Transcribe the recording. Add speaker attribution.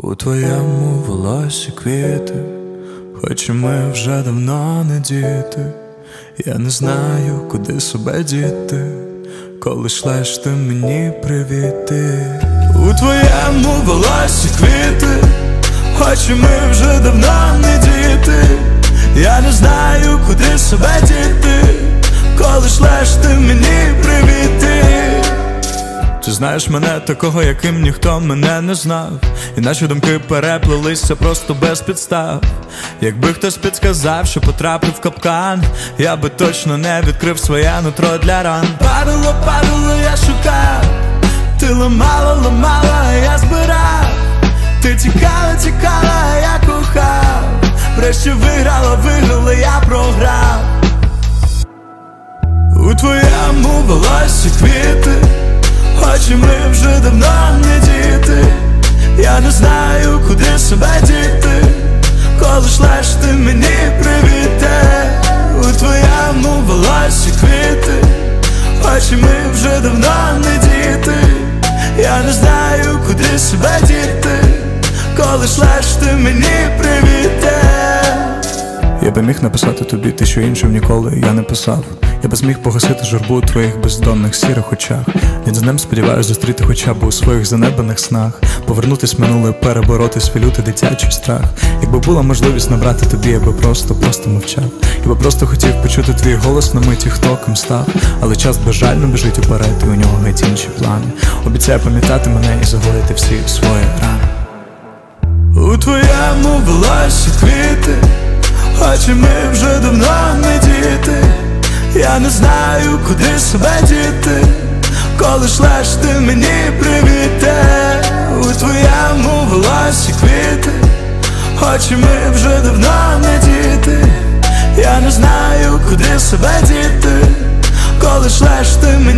Speaker 1: У твоєму волосі квіти, хоч ми вже давно не діти. Я не знаю, куди себе діти, коли шлеш ти мені привіти. У твоєму волосі квіти, хоч ми вже давно не діти. Я не знаю, куди себе діти, коли шлеш ти мені привіти. Ти знаєш мене такого, яким ніхто мене не знав, і наші думки переплелися просто без підстав. Якби хтось підсказав, що потрапив в капкан, я би точно не відкрив своє нутро для ран. Падало, падало, я шукав, ти ламала, ламала, я збирав. Ти тікала, тікала, я кохав. Врешті виграла, виграла, я програв. У твоєму волосі квіти, хоч ми вже давно не діти. Я не знаю, куди себе діти, коли шлеш ти мені привіти. У твоєму волосі квіти, хоч ми вже давно не діти. Я не знаю, куди себе діти, коли шлеш ти мені привіти. Я би міг написати тобі те, що іншим ніколи я не писав. Я би зміг погасити журбу у твоїх бездонних сірих очах. Від з ним сподіваюсь зустріти хоча б у своїх занедбаних снах. Повернутись в минуле, перебороти свій лютий дитячий страх. Якби була можливість набрати тобі, я би просто мовчав. Я би просто хотів почути твій голос на миті, хто ким став. Але час безжально біжить уперед, і у нього геть інші плани. Обіцяю пам'ятати мене і загоїти всі свої рани. У твоєму волосі квіти, хоч ми вже давно не діти. Я не знаю, куди себе діти, коли шлеш ти мені привіти. У твоєму волосі квіти, хоч ми вже давно не діти. Я не знаю, куди себе діти, коли шлеш ти мені